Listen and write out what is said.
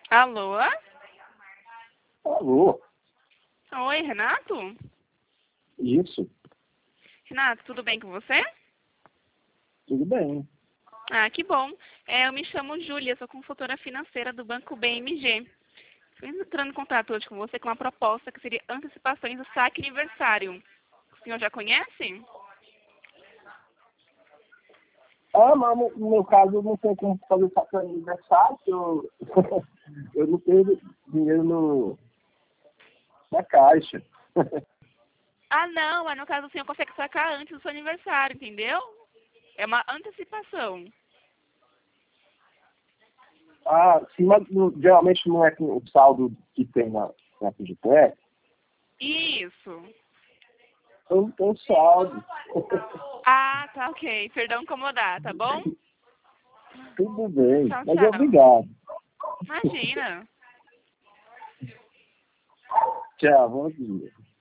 Alô? Alô? Oi, Renato? Isso, Renato, tudo bem com você? tudo bem. Ah, que bom. Eu me chamo Júlia, sou consultora financeira do Banco BMG. Estou entrando em contato hoje com você com uma proposta que seria antecipações do saque aniversário. O senhor já conhece? Mas no meu caso eu não tenho como fazer saque aniversário, porque eu, eu não tenho dinheiro na caixa. Ah, não, mas no caso o senhor consegue sacar antes do seu aniversário, entendeu? É uma antecipação. Sim, mas geralmente não é com o saldo que tem na FGTS, Isso. eu não tenho saldo. Ah, tá ok. Perdão incomodar, tá bom? Tudo bem, Tchau, mas tchau. obrigado. Imagina. Tchau, bom dia.